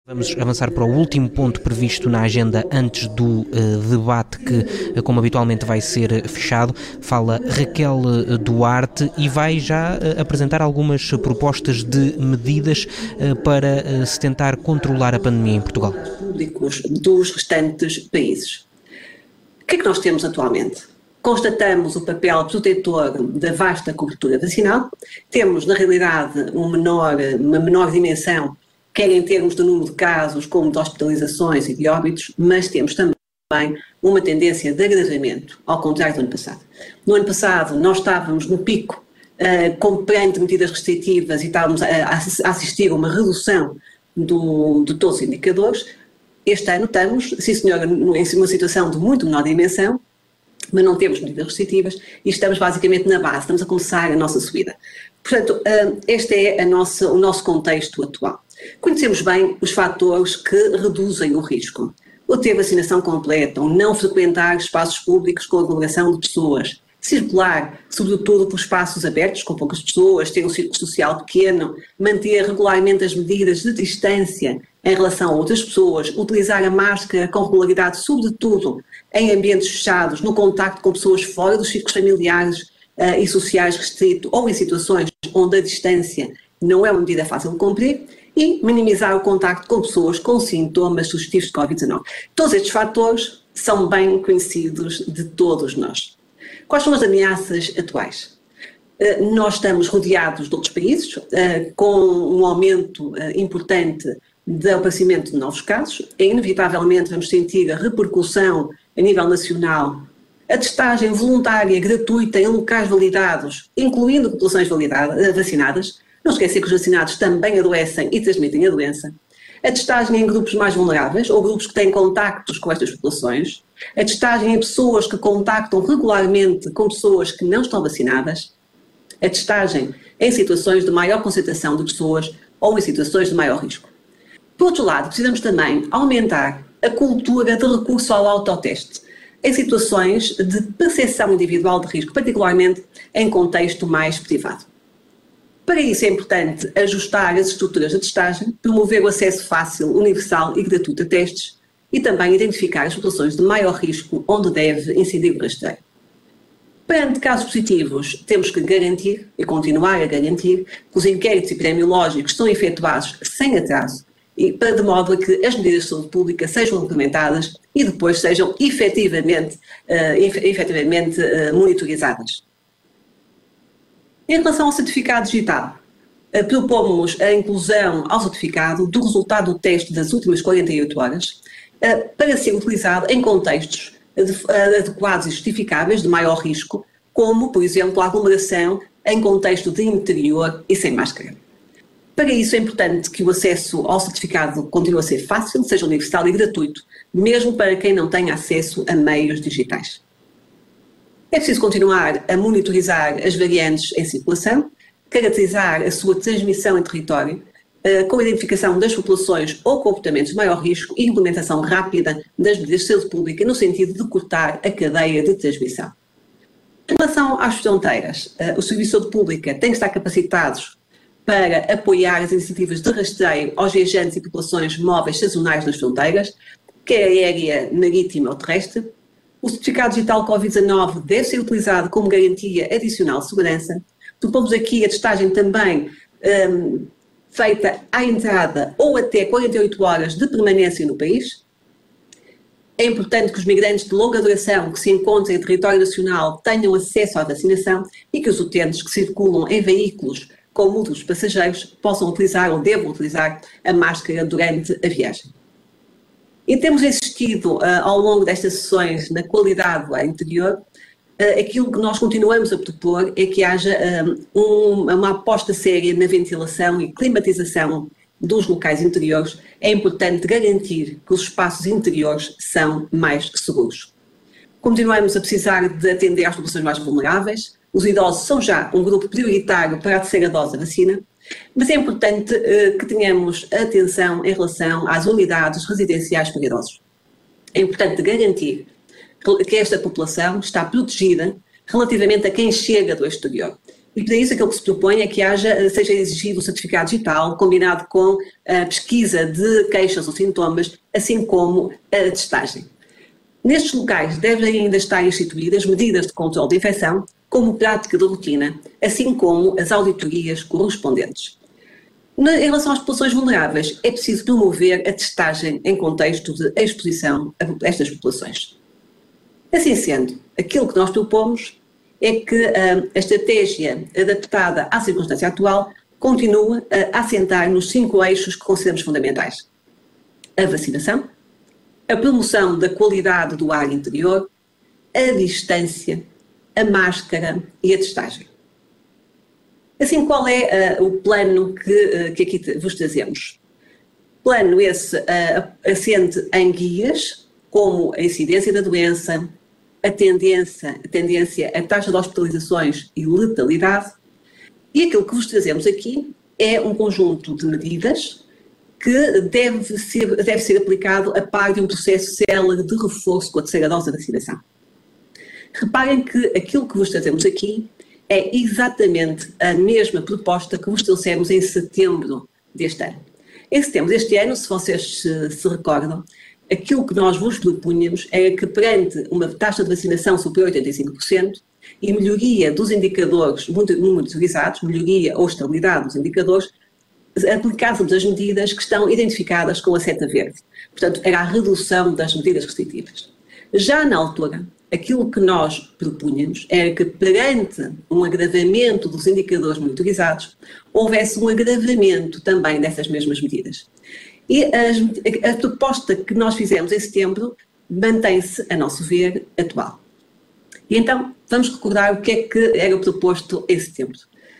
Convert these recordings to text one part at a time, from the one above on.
Vamos avançar para o último ponto previsto na agenda antes do debate que, como habitualmente, vai ser fechado. Fala Raquel Duarte e vai já apresentar algumas propostas de medidas para se tentar controlar a pandemia em Portugal. Públicos dos restantes países. O que é que nós temos atualmente? Constatamos o papel protetor da vasta cobertura vacinal, temos, na realidade, uma menor dimensão, quer em termos de número de casos, como de hospitalizações e de óbitos, mas temos também uma tendência de agravamento, ao contrário do ano passado. No ano passado, nós estávamos no pico, perante medidas restritivas e estávamos a assistir a uma redução de todos os indicadores. Este ano estamos, sim senhora, em uma situação de muito menor dimensão, mas não temos medidas restritivas e estamos basicamente na base, estamos a começar a nossa subida. Portanto, este é o nosso contexto atual. Conhecemos bem os fatores que reduzem o risco. O ter vacinação completa, o não frequentar espaços públicos com aglomeração de pessoas, circular, sobretudo por espaços abertos com poucas pessoas, ter um círculo social pequeno, manter regularmente as medidas de distância em relação a outras pessoas, utilizar a máscara com regularidade, sobretudo em ambientes fechados, no contacto com pessoas fora dos círculos familiares e sociais restrito ou em situações onde a distância não é uma medida fácil de cumprir, e minimizar o contacto com pessoas com sintomas sugestivos de Covid-19. Todos estes fatores são bem conhecidos de todos nós. Quais são as ameaças atuais? Nós estamos rodeados de outros países, com um aumento importante do aparecimento de novos casos, e inevitavelmente vamos sentir a repercussão a nível nacional, a testagem voluntária gratuita em locais validados, incluindo populações vacinadas. Não esquecer que os vacinados também adoecem e transmitem a doença. A testagem em grupos mais vulneráveis ou grupos que têm contactos com estas populações. A testagem em pessoas que contactam regularmente com pessoas que não estão vacinadas. A testagem em situações de maior concentração de pessoas ou em situações de maior risco. Por outro lado, precisamos também aumentar a cultura de recurso ao autoteste em situações de percepção individual de risco, particularmente em contexto mais privado. Para isso é importante ajustar as estruturas de testagem, promover o acesso fácil, universal e gratuito a testes e também identificar as populações de maior risco onde deve incidir o rastreio. Perante casos positivos, temos que garantir e continuar a garantir que os inquéritos epidemiológicos são efetuados sem atraso e de modo a que as medidas de saúde pública sejam implementadas e depois sejam efetivamente monitorizadas. Em relação ao certificado digital, propomos a inclusão ao certificado do resultado do teste das últimas 48 horas para ser utilizado em contextos adequados e justificáveis de maior risco, como, por exemplo, a aglomeração em contexto de interior e sem máscara. Para isso é importante que o acesso ao certificado continue a ser fácil, seja universal e gratuito, mesmo para quem não tenha acesso a meios digitais. É preciso continuar a monitorizar as variantes em circulação, caracterizar a sua transmissão em território, com a identificação das populações ou comportamentos de maior risco e implementação rápida das medidas de saúde pública no sentido de cortar a cadeia de transmissão. Em relação às fronteiras, os serviços de saúde pública têm que estar capacitados para apoiar as iniciativas de rastreio aos viajantes e populações móveis sazonais nas fronteiras, quer aérea, marítima ou terrestre. O certificado digital Covid-19 deve ser utilizado como garantia adicional de segurança. Propomos aqui a testagem também feita à entrada ou até 48 horas de permanência no país. É importante que os migrantes de longa duração que se encontrem em território nacional tenham acesso à vacinação e que os utentes que circulam em veículos com múltiplos passageiros possam utilizar ou devam utilizar a máscara durante a viagem. E temos insistido ao longo destas sessões na qualidade do ar interior. Aquilo que nós continuamos a propor é que haja uma aposta séria na ventilação e climatização dos locais interiores. É importante garantir que os espaços interiores são mais seguros. Continuamos a precisar de atender às populações mais vulneráveis. Os idosos são já um grupo prioritário para a terceira dose da vacina. Mas é importante que tenhamos atenção em relação às unidades residenciais para idosos. É importante garantir que esta população está protegida relativamente a quem chega do exterior. E para isso aquilo que se propõe é que seja exigido o certificado digital combinado com a pesquisa de queixas ou sintomas, assim como a testagem. Nestes locais devem ainda estar instituídas medidas de controle de infecção como prática de rotina, assim como as auditorias correspondentes. Em relação às populações vulneráveis, é preciso promover a testagem em contexto de exposição a estas populações. Assim sendo, aquilo que nós propomos é que a estratégia adaptada à circunstância atual continua a assentar nos 5 eixos que consideramos fundamentais: a vacinação, a promoção da qualidade do ar interior, a distância, a máscara e a testagem. Assim, qual é o plano que aqui vos trazemos? Plano esse assente em guias, como a incidência da doença, a tendência, a taxa de hospitalizações e letalidade, e aquilo que vos trazemos aqui é um conjunto de medidas que deve ser aplicado a par de um processo célere de reforço com a terceira dose da vacinação. Reparem que aquilo que vos trazemos aqui é exatamente a mesma proposta que vos trouxemos em setembro deste ano. Em setembro deste ano, se vocês se recordam, aquilo que nós vos propunhamos era que, perante uma taxa de vacinação superior a 85% e melhoria dos indicadores monitorizados, melhoria ou estabilidade dos indicadores, aplicássemos as medidas que estão identificadas com a seta verde. Portanto, era a redução das medidas restritivas. Já na altura, aquilo que nós propunhamos era que, perante um agravamento dos indicadores monitorizados, houvesse um agravamento também dessas mesmas medidas. E a proposta que nós fizemos em setembro mantém-se, a nosso ver, atual. E então, vamos recordar o que é que era proposto em setembro.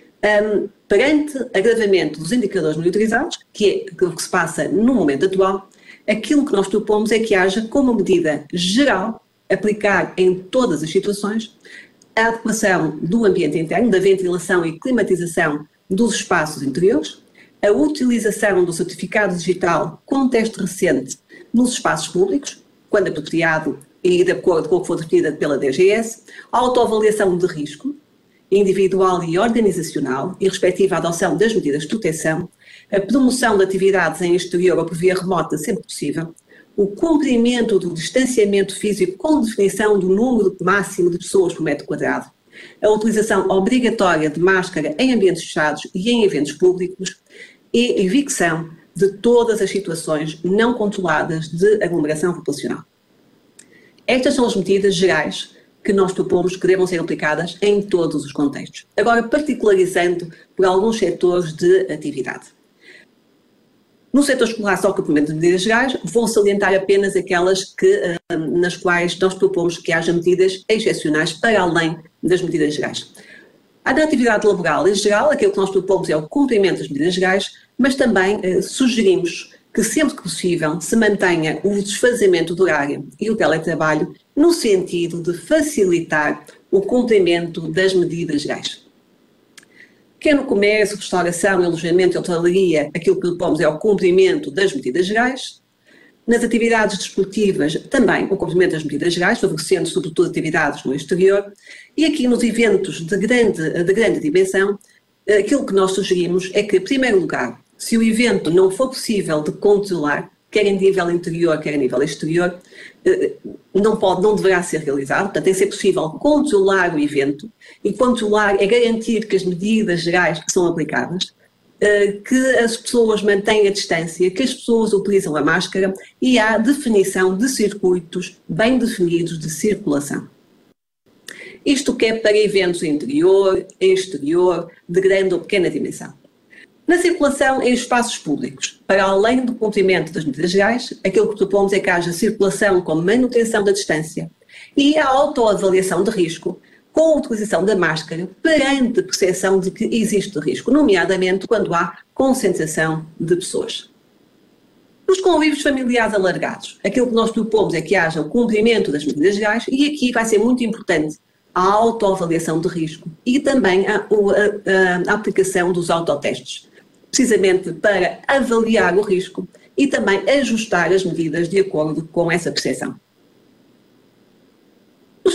Perante agravamento dos indicadores monitorizados, que é o que se passa no momento atual, aquilo que nós propomos é que haja, como medida geral, aplicar em todas as situações, a adequação do ambiente interno, da ventilação e climatização dos espaços interiores, a utilização do certificado digital com teste recente nos espaços públicos, quando apropriado e de acordo com o que for definida pela DGS, a autoavaliação de risco individual e organizacional e respectiva à adoção das medidas de proteção, a promoção de atividades em exterior ou por via remota sempre possível, o cumprimento do distanciamento físico com definição do número máximo de pessoas por metro quadrado, a utilização obrigatória de máscara em ambientes fechados e em eventos públicos e evicção de todas as situações não controladas de aglomeração populacional. Estas são as medidas gerais que nós propomos que devam ser aplicadas em todos os contextos. Agora, particularizando por alguns setores de atividade. No setor escolar, só o cumprimento de medidas gerais, vou salientar apenas aquelas nas quais nós propomos que haja medidas excepcionais para além das medidas gerais. Na atividade laboral, em geral, aquilo que nós propomos é o cumprimento das medidas gerais, mas também sugerimos que sempre que possível se mantenha o desfazamento do horário e o teletrabalho no sentido de facilitar o cumprimento das medidas gerais. Quer no comércio, restauração, alojamento e hotelaria, aquilo que propomos é o cumprimento das medidas gerais. Nas atividades desportivas, também o cumprimento das medidas gerais, favorecendo sobretudo atividades no exterior. E aqui nos eventos de grande dimensão, aquilo que nós sugerimos é que, em primeiro lugar, se o evento não for possível de controlar, quer em nível interior, quer em nível exterior, não deverá ser realizado. Portanto, tem que ser possível controlar o evento, e controlar é garantir que as medidas gerais são aplicadas, que as pessoas mantêm a distância, que as pessoas utilizam a máscara e há definição de circuitos bem definidos de circulação. Isto que é para eventos interior, exterior, de grande ou pequena dimensão. Na circulação em espaços públicos, para além do cumprimento das medidas gerais, aquilo que propomos é que haja circulação com manutenção da distância e a autoavaliação de risco com a utilização da máscara perante a percepção de que existe risco, nomeadamente quando há concentração de pessoas. Nos convívios familiares alargados, aquilo que nós propomos é que haja o cumprimento das medidas gerais e aqui vai ser muito importante a autoavaliação de risco e também a aplicação dos autotestes, precisamente para avaliar o risco e também ajustar as medidas de acordo com essa percepção.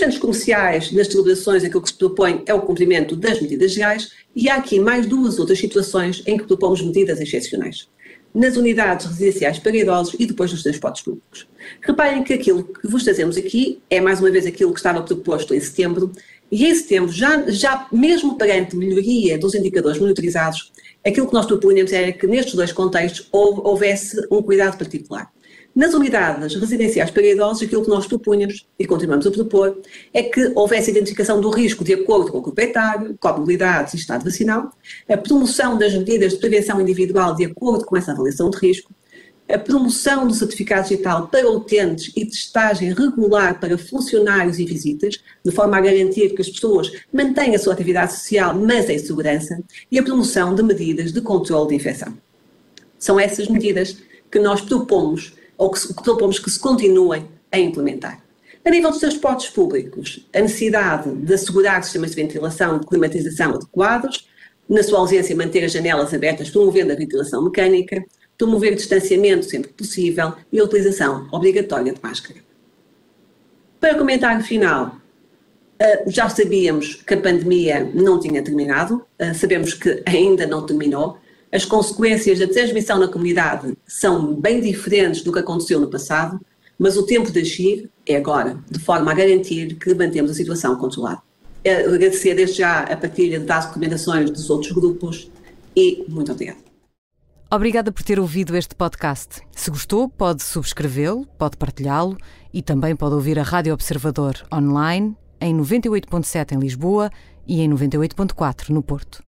centros comerciais, nas celebrações, aquilo que se propõe é o cumprimento das medidas legais, e há aqui mais 2 outras situações em que propomos medidas excepcionais. Nas unidades residenciais para idosos e depois nos transportes públicos. Reparem que aquilo que vos trazemos aqui é mais uma vez aquilo que estava proposto em setembro, e em setembro, já mesmo perante melhoria dos indicadores monitorizados, aquilo que nós propunhamos era que nestes 2 contextos houvesse um cuidado particular. Nas unidades residenciais para idosos, aquilo que nós propunhamos, e continuamos a propor, é que houvesse identificação do risco de acordo com o grupo etário, comorbidades e estado vacinal, a promoção das medidas de prevenção individual de acordo com essa avaliação de risco, a promoção do certificado digital para utentes e testagem regular para funcionários e visitas, de forma a garantir que as pessoas mantenham a sua atividade social, mas em segurança, e a promoção de medidas de controle de infecção. São essas medidas que nós propomos ou que propomos que se continuem a implementar. A nível dos transportes públicos, a necessidade de assegurar sistemas de ventilação e de climatização adequados, na sua ausência manter as janelas abertas promovendo a ventilação mecânica, promover o distanciamento sempre que possível e a utilização obrigatória de máscara. Para o comentário final, já sabíamos que a pandemia não tinha terminado, sabemos que ainda não terminou. As consequências da transmissão na comunidade são bem diferentes do que aconteceu no passado, mas o tempo de agir é agora, de forma a garantir que mantemos a situação controlada. Agradecer desde já a partilha das recomendações dos outros grupos e muito obrigada. Obrigada por ter ouvido este podcast. Se gostou, pode subscrevê-lo, pode partilhá-lo e também pode ouvir a Rádio Observador online em 98.7 em Lisboa e em 98.4 no Porto.